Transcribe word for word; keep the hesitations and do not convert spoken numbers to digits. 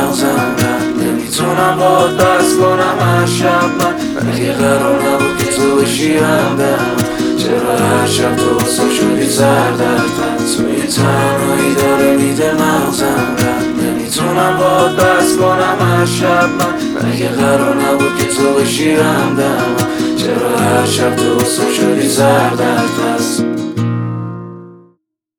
مغزم رفت. نمیتونم باهات بس کنم هر شب من، مگه قرار نبود که تو بشی همدم؟ چرا هر شب تو واسم شدی سردرد؟ توی تنهایی داره میده مغزم رفت. نمیتونم باهات بس کنم هر شب من، مگه قرار نبود که تو بشی همدم؟ چرا هر شب تو واسم شدی سردرد؟